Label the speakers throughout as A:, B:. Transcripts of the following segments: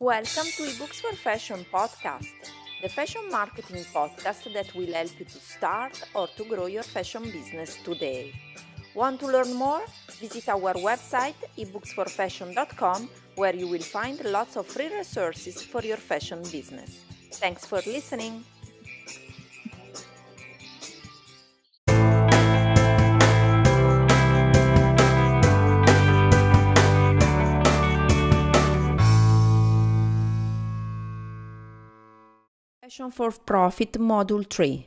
A: Welcome to eBooks for Fashion podcast, the fashion marketing podcast that will help you to start or to grow your fashion business today. Want to learn more? Visit our website ebooksforfashion.com, where you will find lots of free resources for your fashion business. Thanks for listening. Fashion for Profit Module 3.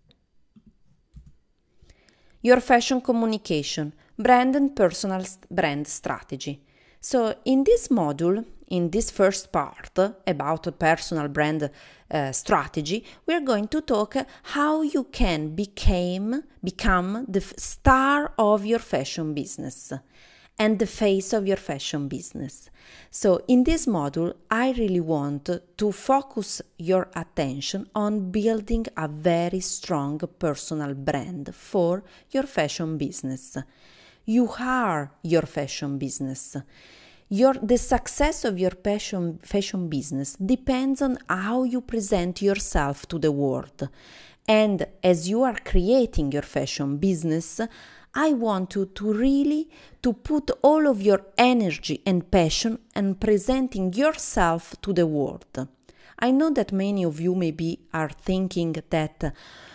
A: Your fashion communication, brand and personal brand strategy. So in this module, in this first part about personal brand strategy, we're going to talk how you can become the star of your fashion business and the face of your fashion business. So in this module, I really want to focus your attention on building a very strong personal brand for your fashion business. You are your fashion business. The success of your fashion business depends on how you present yourself to the world. And as you are creating your fashion business, I want you to really put all of your energy and passion in presenting yourself to the world. I know that many of you maybe are thinking that,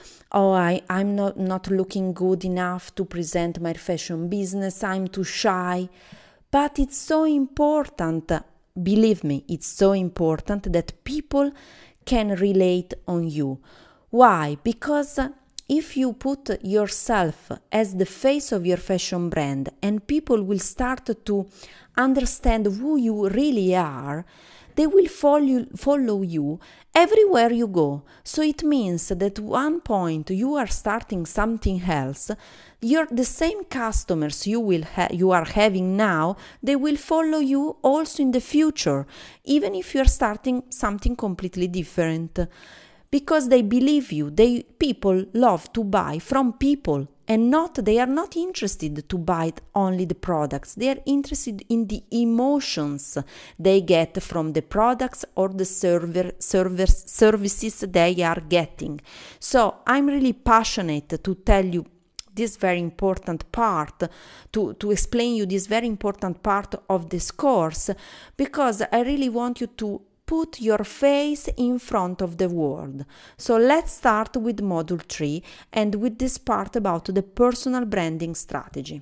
A: I'm not looking good enough to present my fashion business, I'm too shy. But it's so important, believe me, it's so important that people can relate on you. Why? Because if you put yourself as the face of your fashion brand and people will start to understand who you really are, they will follow you everywhere you go. So it means that at one point you are starting something else, the same customers you are having now, they will follow you also in the future, even if you are starting something completely different. Because they believe you, people love to buy from people and they are not interested to buy only the products. They are interested in the emotions they get from the products or the services they are getting. So I'm really passionate to tell you this very important part, to explain you this very important part of this course, because I really want you to put your face in front of the world. So let's start with Module 3 and with this part about the personal branding strategy.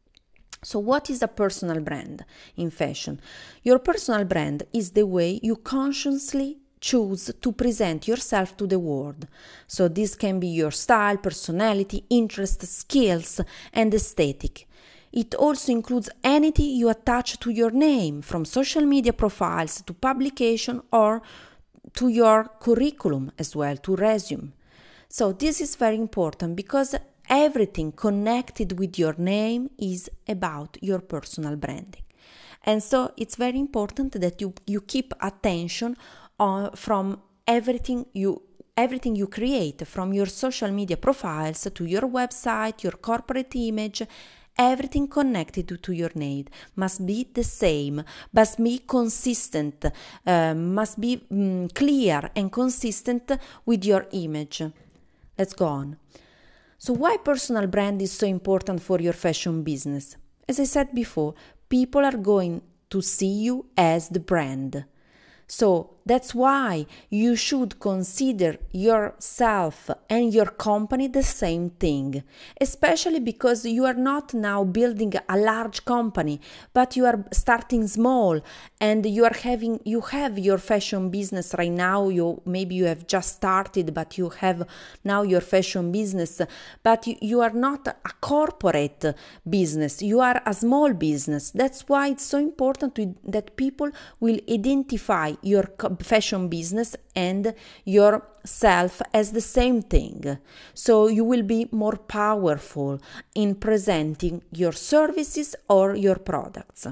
A: So what is a personal brand in fashion? Your personal brand is the way you consciously choose to present yourself to the world. So this can be your style, personality, interests, skills, and aesthetic. It also includes anything you attach to your name, from social media profiles to publication or to your curriculum as well, to resume. So this is very important because everything connected with your name is about your personal branding. And so it's very important that you keep attention from everything you create, from your social media profiles to your website, your corporate image. Everything connected to your name must be the same, must be consistent, must be clear and consistent with your image. Let's go on. So why personal brand is so important for your fashion business? As I said before, people are going to see you as the brand. So that's why you should consider yourself and your company the same thing, especially because you are not now building a large company, but you are starting small and you have your fashion business right now. Maybe you have just started, but you have now your fashion business, but you are not a corporate business. You are a small business. That's why it's so important that people will identify your fashion business and yourself as the same thing. So you will be more powerful in presenting your services or your products.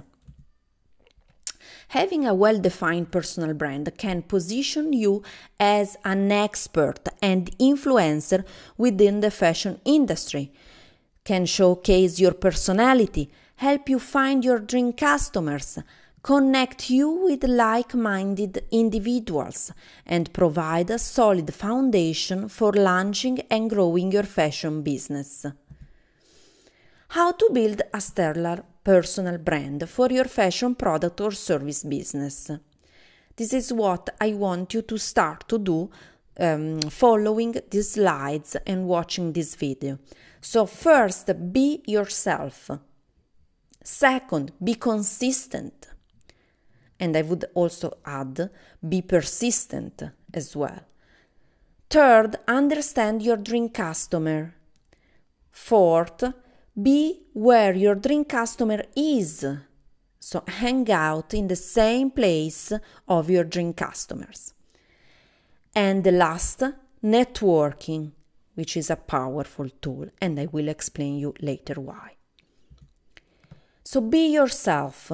A: Having a well-defined personal brand can position you as an expert and influencer within the fashion industry, can showcase your personality, help you find your dream customers, connect you with like-minded individuals, and provide a solid foundation for launching and growing your fashion business. How to build a stellar personal brand for your fashion product or service business. This is what I want you to start to do following these slides and watching this video. So first, be yourself. Second, be consistent. And I would also add, be persistent as well. Third, understand your dream customer. Fourth, be where your dream customer is. So hang out in the same place of your dream customers. And the last, networking, which is a powerful tool, and I will explain you later why. So be yourself.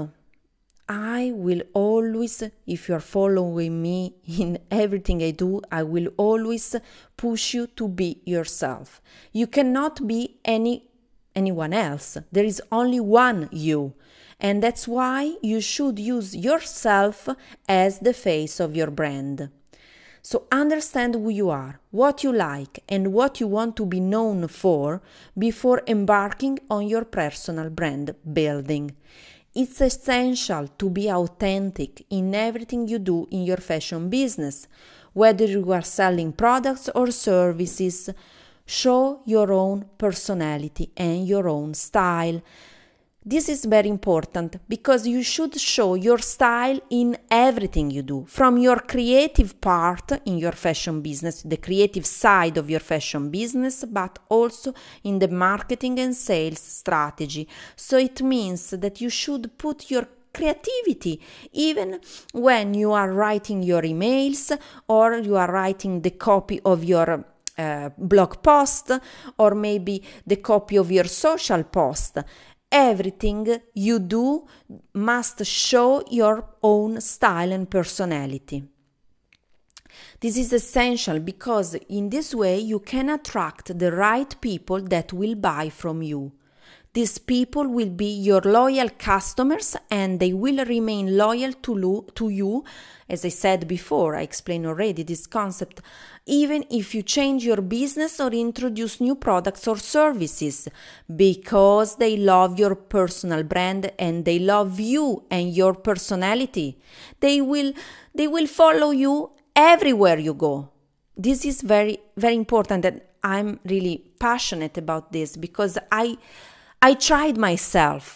A: I will always, if you are following me in everything I do, I will always push you to be yourself. You cannot be anyone else. There is only one you. And that's why you should use yourself as the face of your brand. So understand who you are, what you like, and what you want to be known for before embarking on your personal brand building. It's essential to be authentic in everything you do in your fashion business, whether you are selling products or services. Show your own personality and your own style. This is very important because you should show your style in everything you do, from your creative part in your fashion business, the creative side of your fashion business, but also in the marketing and sales strategy. So it means that you should put your creativity even when you are writing your emails or you are writing the copy of your blog post or maybe the copy of your social post. Everything you do must show your own style and personality. This is essential because in this way you can attract the right people that will buy from you. These people will be your loyal customers and they will remain loyal to you. As I said before, I explained already this concept, even if you change your business or introduce new products or services, because they love your personal brand and they love you and your personality. They will follow you everywhere you go. This is very, very important, and I'm really passionate about this because I tried myself.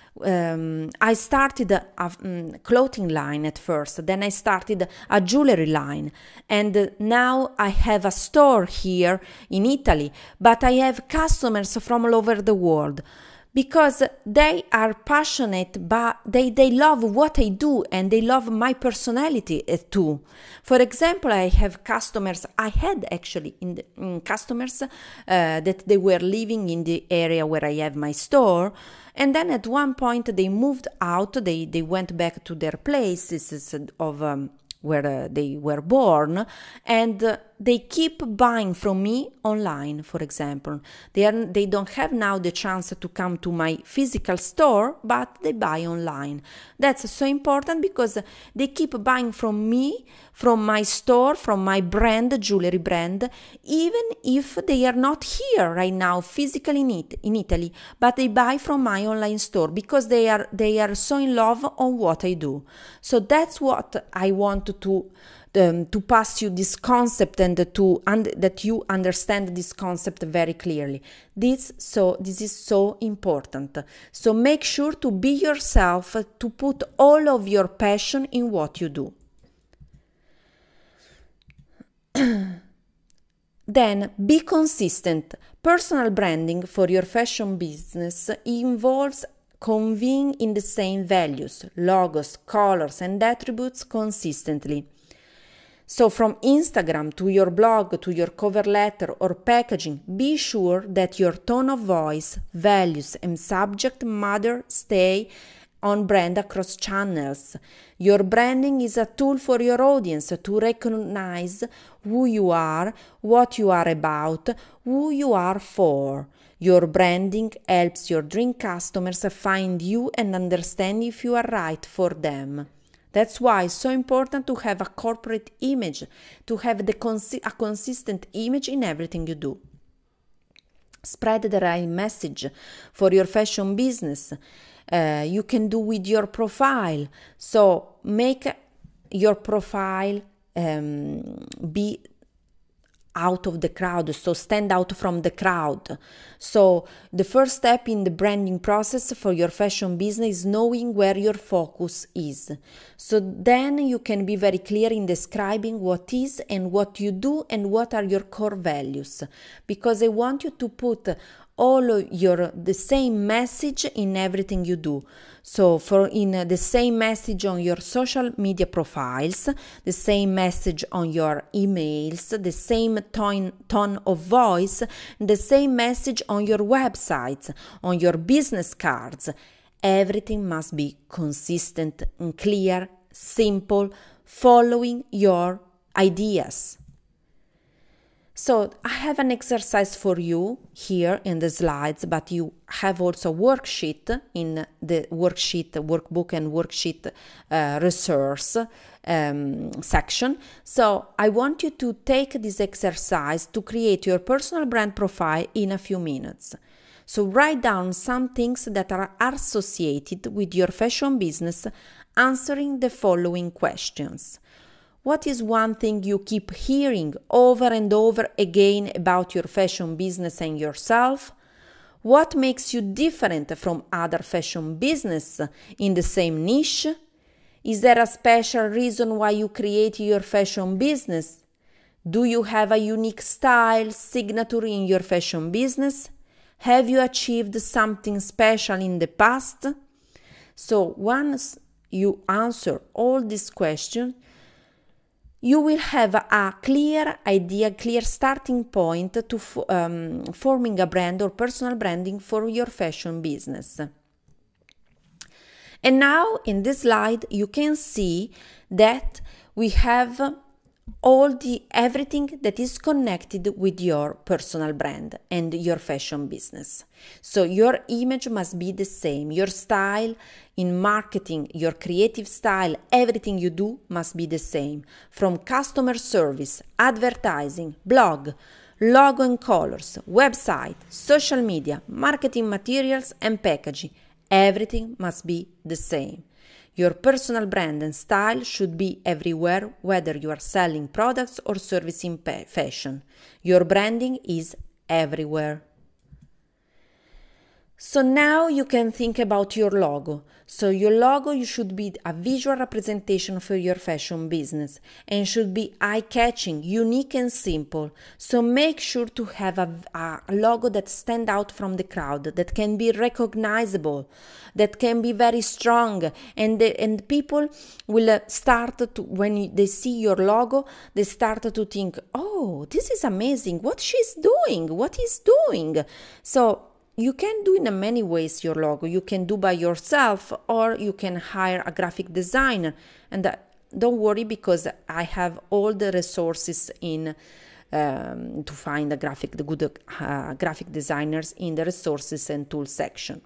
A: I started a clothing line at first, then I started a jewelry line, and now I have a store here in Italy, but I have customers from all over the world because they are passionate, but they love what I do and they love my personality too. For example, I had actually customers that they were living in the area where I have my store, and then at one point they moved out, they went back to their places of where they were born, and they keep buying from me online, for example. They don't have now the chance to come to my physical store, but they buy online. That's so important because they keep buying from me, from my store, from my brand, jewelry brand, even if they are not here right now physically in Italy, but they buy from my online store because they are so in love on what I do. So that's what I want to pass you this concept and that you understand this concept very clearly. This is so important. So make sure to be yourself, to put all of your passion in what you do. Then be consistent. Personal branding for your fashion business involves conveying in the same values, logos, colors, and attributes consistently. So from Instagram to your blog to your cover letter or packaging, be sure that your tone of voice, values, and subject matter stay on brand across channels. Your branding is a tool for your audience to recognize who you are, what you are about, who you are for. Your branding helps your dream customers find you and understand if you are right for them. That's why it's so important to have a corporate image, to have a consistent image in everything you do. Spread the right message for your fashion business. You can do with your profile. So make your profile be out of the crowd, so stand out from the crowd. So the first step in the branding process for your fashion business is knowing where your focus is. So then you can be very clear in describing what is and what you do and what are your core values, because I want you to put all of the same message in everything you do. So the same message on your social media profiles, the same message on your emails, the same tone of voice, the same message on your websites, on your business cards. Everything must be consistent and clear, simple, following your ideas. So I have an exercise for you here in the slides, but you have also a worksheet in the workbook and worksheet resource section. So I want you to take this exercise to create your personal brand profile in a few minutes. So write down some things that are associated with your fashion business, answering the following questions. What is one thing you keep hearing over and over again about your fashion business and yourself? What makes you different from other fashion business in the same niche? Is there a special reason why you create your fashion business? Do you have a unique style, signature in your fashion business? Have you achieved something special in the past? So once you answer all these questions, you will have a clear idea, clear starting point to forming a brand or personal branding for your fashion business. And now in this slide, you can see that we have everything that is connected with your personal brand and your fashion business. So your image must be the same. Your style in marketing, your creative style, everything you do must be the same. From customer service, advertising, blog, logo and colors, website, social media, marketing materials and packaging. Everything must be the same. Your personal brand and style should be everywhere, whether you are selling products or servicing fashion. Your branding is everywhere. So now you can think about your logo. So your logo should be a visual representation for your fashion business and should be eye-catching, unique and simple. So make sure to have a logo that stands out from the crowd, that can be recognizable, that can be very strong, and people will start to, when they see your logo, they start to think, oh, this is amazing, what she's doing, what he's doing. So you can do in many ways your logo. You can do by yourself or you can hire a graphic designer. And don't worry, because I have all the resources to find the good graphic designers in the resources and tools section.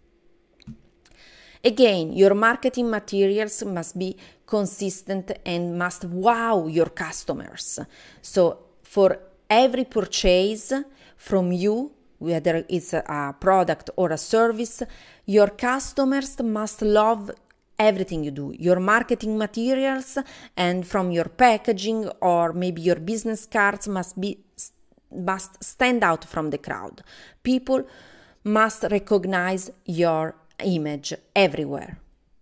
A: Again, your marketing materials must be consistent and must wow your customers. So for every purchase from you, whether it's a product or a service, your customers must love everything you do. Your marketing materials and from your packaging or maybe your business cards must stand out from the crowd. People must recognize your image everywhere.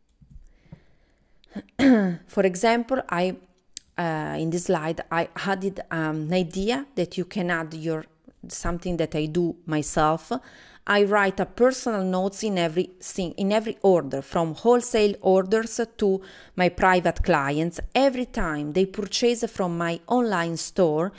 A: For example, in this slide, I added an idea that you can add something that I do myself. I write a personal notes in every order, from wholesale orders to my private clients. Every time they purchase from my online store,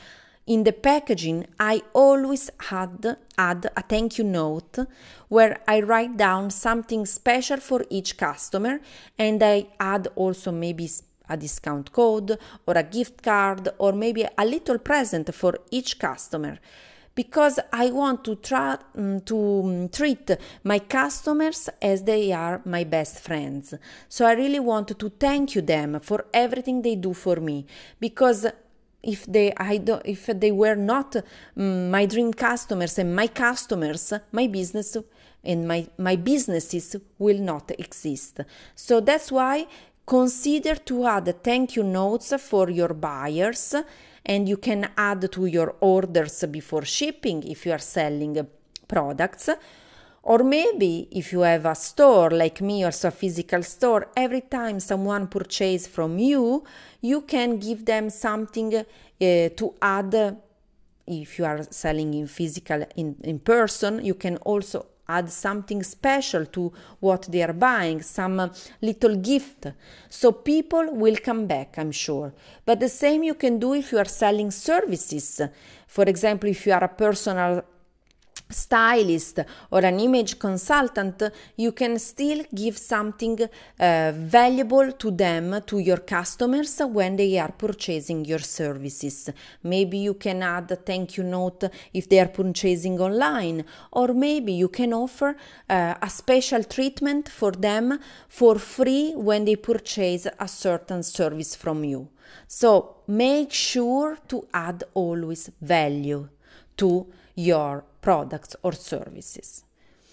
A: In the packaging, I always add a thank you note where I write down something special for each customer, and I add also maybe a discount code or a gift card or maybe a little present for each customer, because I want to treat my customers as they are my best friends. So I really want to thank you them for everything they do for me, because if they were not my dream customers and my customers, my business and my businesses will not exist. So that's why consider to add thank you notes for your buyers, and you can add to your orders before shipping if you are selling products. Or maybe if you have a store like me, also a physical store, every time someone purchases from you, you can give them something to add. If you are selling in physical, in person, you can also add something special to what they are buying, some little gift. So people will come back, I'm sure. But the same you can do if you are selling services. For example, if you are a personal stylist or an image consultant, you can still give something valuable to them, to your customers, when they are purchasing your services. Maybe you can add a thank you note if they are purchasing online, or maybe you can offer a special treatment for them for free when they purchase a certain service from you. So make sure to add always value to your products or services.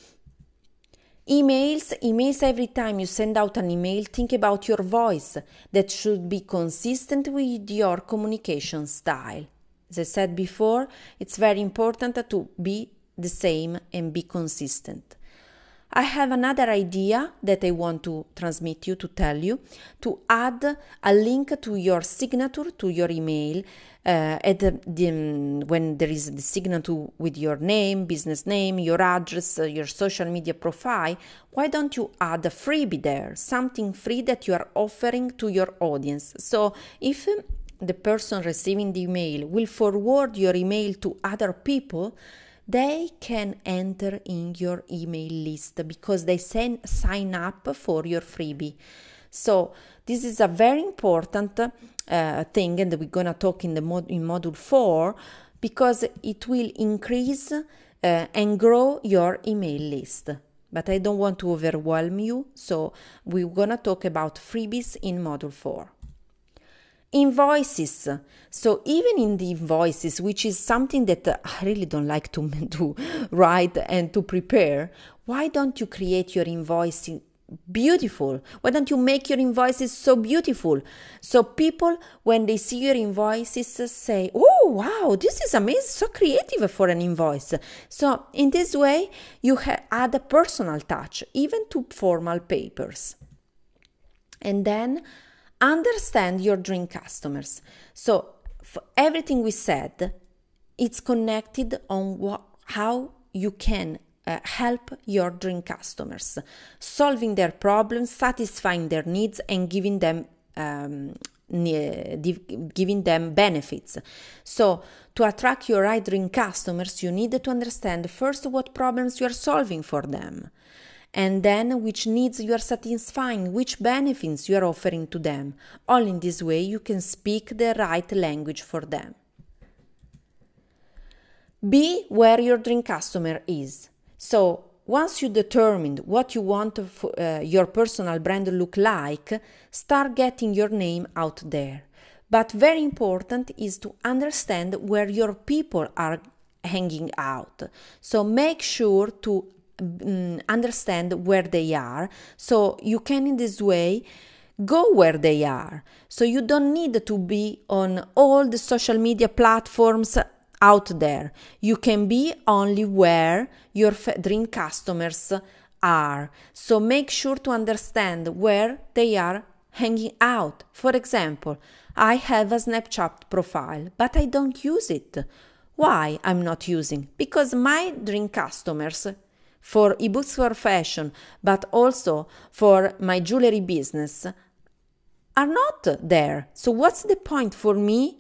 A: Emails, every time you send out an email, think about your voice that should be consistent with your communication style. As I said before, it's very important to be the same and be consistent. I have another idea that I want to transmit you, to tell you, to add a link to your signature, to your email, when there is the signature with your name, business name, your address, your social media profile. Why don't you add a freebie there, something free that you are offering to your audience? So if the person receiving the email will forward your email to other people, they can enter in your email list because they sign up for your freebie. So this is a very important thing, and we're going to talk in module 4, because it will increase and grow your email list. But I don't want to overwhelm you, so we're going to talk about freebies in module 4. Invoices. So even in the invoices, which is something that I really don't like to write and to prepare, why don't you create your invoicing beautiful? Why don't you make your invoices so beautiful? So people, when they see your invoices, say, oh, wow, this is amazing, so creative for an invoice. So in this way, you add a personal touch, even to formal papers. And then understand your dream customers. So for everything we said, it's connected on how you can help your dream customers, solving their problems, satisfying their needs, and giving them benefits. So to attract your right dream customers, you need to understand first what problems you are solving for them, and then which needs you are satisfying, which benefits you are offering to them. All in this way you can speak the right language for them. Be where your dream customer is. So once you determined what you want your personal brand look like, start getting your name out there. But very important is to understand where your people are hanging out. So make sure to understand where they are, so you can in this way go where they are. So you don't need to be on all the social media platforms out there. You can be only where your dream customers are. So make sure to understand where they are hanging out. For example, I have a Snapchat profile, but I don't use it. Why I'm not using? Because my dream customers for eBooks for Fashion, but also for my jewelry business, are not there. So what's the point for me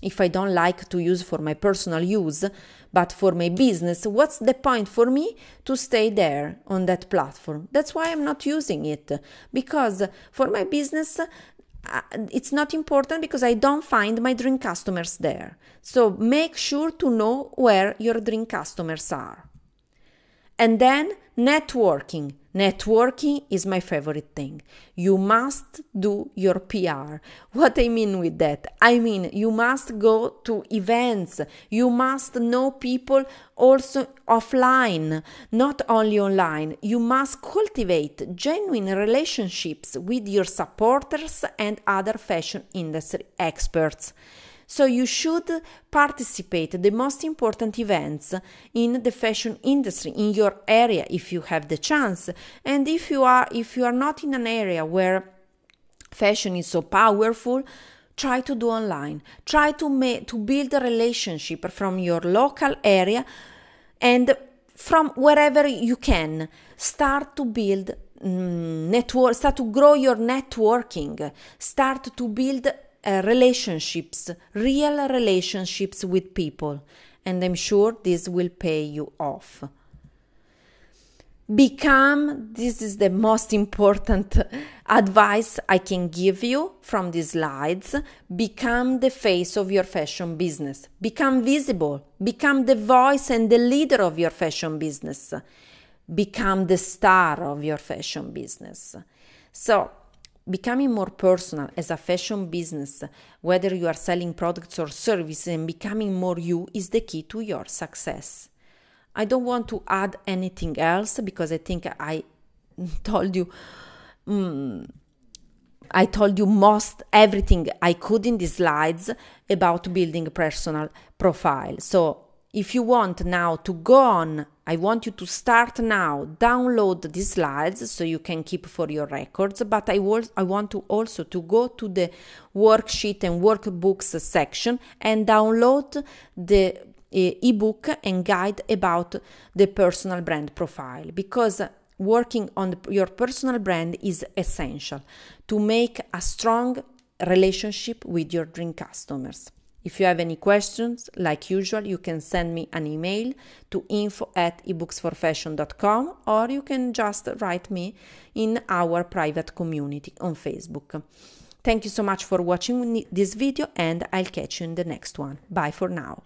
A: if I don't like to use for my personal use, but for my business, what's the point for me to stay there on that platform? That's why I'm not using it, because for my business, it's not important because I don't find my dream customers there. So make sure to know where your dream customers are. And then networking. Networking is my favorite thing. You must do your PR. What I mean with that? I mean, you must go to events. You must know people also offline, not only online. You must cultivate genuine relationships with your supporters and other fashion industry experts. So you should participate the most important events in the fashion industry in your area if you have the chance. And if you are not in an area where fashion is so powerful, try to do online. Try to build a relationship from your local area and from wherever you can. Start to build start to grow your networking. Start to build relationships, real relationships with people, and I'm sure this will pay you off. This is the most important advice I can give you from these slides. Become the face of your fashion business. Become visible. Become the voice and the leader of your fashion business. Become the star of your fashion business. So, becoming more personal as a fashion business, whether you are selling products or services, and becoming more you is the key to your success. I don't want to add anything else because I think I told you most everything I could in these slides about building a personal profile. So if you want now to go on, I want you to start now, download these slides so you can keep for your records, but I want to also to go to the worksheet and workbooks section and download the ebook and guide about the personal brand profile, because working on your personal brand is essential to make a strong relationship with your dream customers. If you have any questions, like usual, you can send me an email to info@ebooksforfashion.com, or you can just write me in our private community on Facebook. Thank you so much for watching this video, and I'll catch you in the next one. Bye for now.